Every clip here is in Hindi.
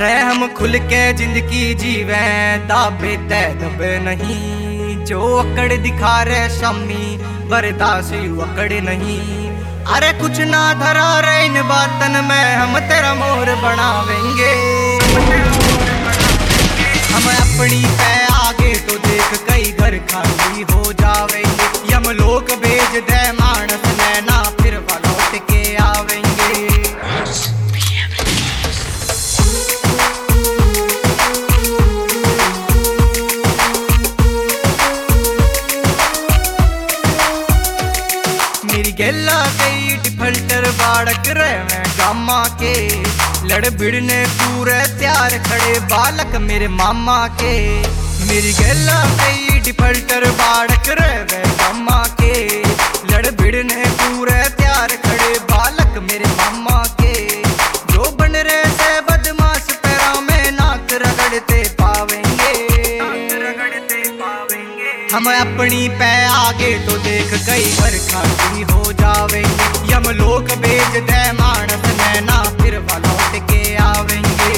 अरे हम खुल के जिंदगी जीवे दाबे ते दबे नहीं, जो अकड़ दिखा रहे शामी बर्दाश्त अकड़ नहीं। अरे कुछ ना धरा रे इन बातन में, हम तेरा मोर बनावेंगे। हम अपनी पे आगे तो देख कई घर खाली हो जावेंगे। यम लोग भेज दे मानस नैना फिर लौट के आवेंगे। मेरी गेला कई डिफल्टर बाड़क रहे मैं गामा के, लड़ भिड़ने पूरे तैयार खड़े बालक मेरे मामा के। मेरी गेला कई डिफल्टर बाड़क रहे मैं गामा के, लड़ भिड़ने पूरे तैयार खड़े बालक मेरे मामा के। जो बन रहे से बदमाश पैरा में नाक रगड़ते पावेंगे। हम अपनी पे आगे तो देख कई घर खाली हो जावेंगे। यम लोग भेज दे मानस नैना फिर लौट के आवेंगे।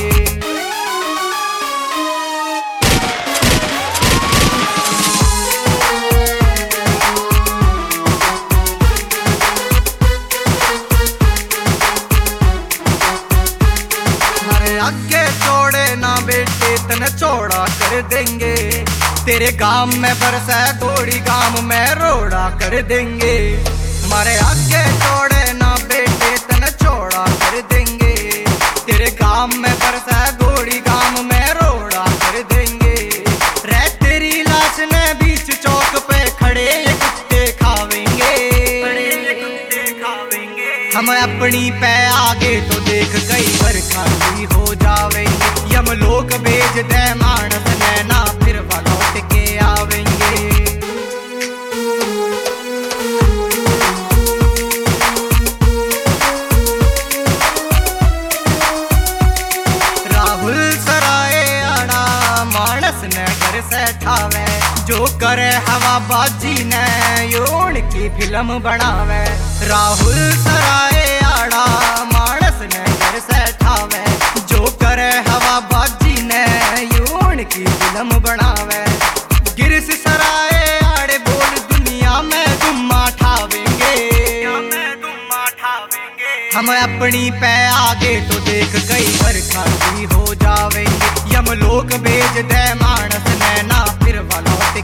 हमारे आगे छोड़े ना बेटे तने चौड़ा कर देंगे। तेरे गांव में बरसा घोड़ी गांव में रोड़ा कर देंगे। हमारे आगे छोड़े ना बेटे तने चौड़ा कर देंगे। तेरे गांव में बरसा घोड़ी गांव में रोड़ा कर देंगे। रे तेरी लाश ने बीच चौक पे खड़े ये कुत्ते खावेंगे। हम अपनी पे आगे तो देख कई घर खाली हो जावेंगे। यम लोग भेज दे मानस नैना फिर लौट के आवेंगे। राहुल सराय आड़ा मानस ने घर से ठावे, जो करे हवाबाजी ने योन की फिल्म बनावे। राहुल सराय आड़ा मानस ने घर से ठावे, जो करे हवाबाजी ने योन की फिल्म बनावे। गिरस सराय आड़े बोल दुनिया में दुम्मा ठावेंगे। हम अपनी पे आगे तो देख कई घर खाली हो जावेंगे। यम लोग भेज दे मानस नैना फिर लौट